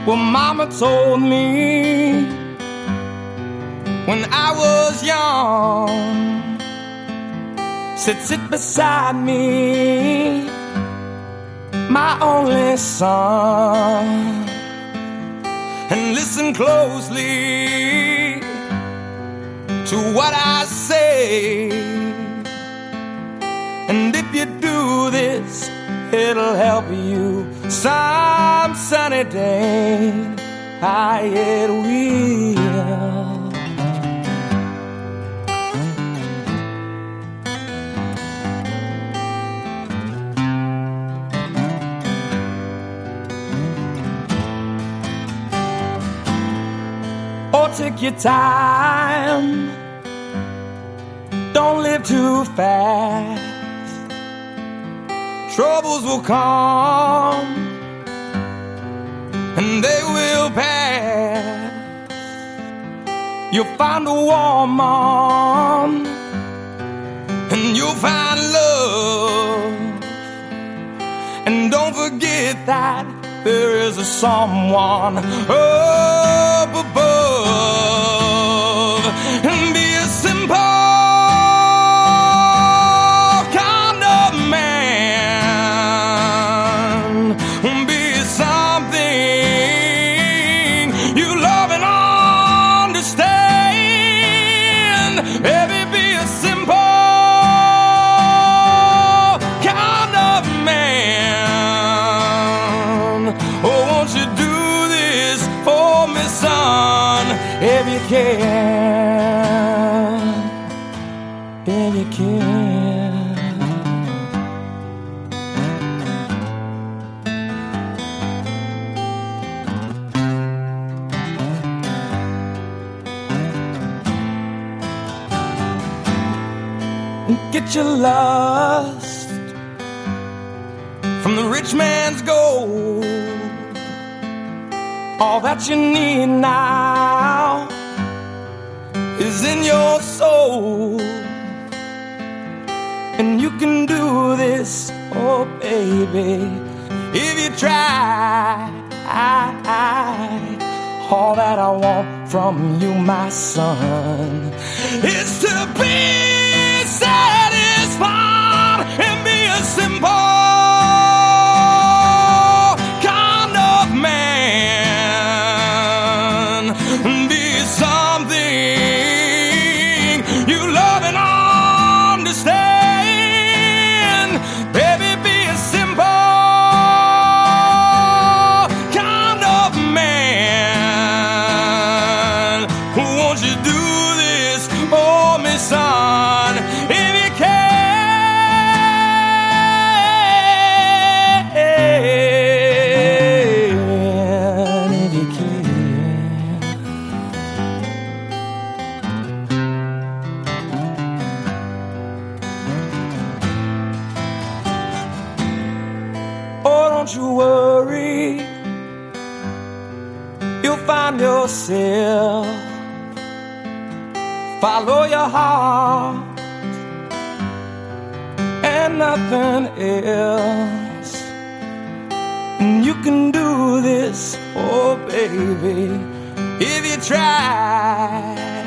Well, Mama told me when I was young, said sit beside me, my only son, and listen closely to what I say. And if you do this, it'll help you some sunny day. It will. Oh, take your time, don't live too fast. Troubles will come and they will pass. You'll find a woman and you'll find love. And don't forget that there is a someone up above. And be a simple kind of man. Be something you love and understand. Baby, be a simple kind of man. Oh, won't you do this for me, son? If you can, if you can. Get your lust from the rich man's gold. All that you need now is in your soul. And you can do this, oh baby, if you try. All that I want from you, my son, is to be satisfied and be a simple kind of man. Be something you love and understand. Baby, be a simple kind of man. Won't you do this for me, son? If you can, if you can. Oh, don't you worry, you'll find yourself. Follow your heart and nothing else. And you can do this, oh baby, if you try.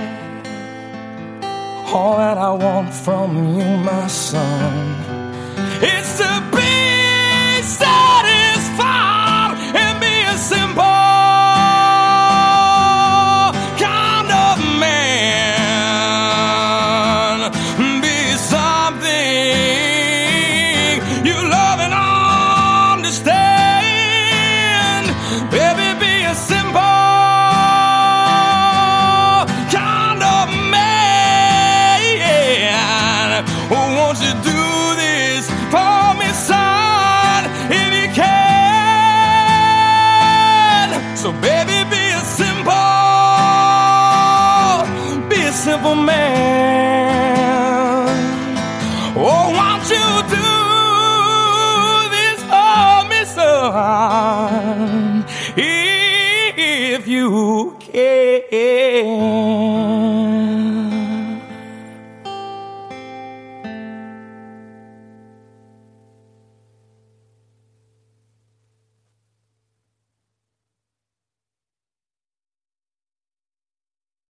All that I want from you, my son, is to be satisfied and be a simple kind of man. Be something you love and understand. Baby, be a simple kind of man. Won't you do this for me, son, if you can? So baby, be a simple man. Oh, won't you do this for me, son, if you can?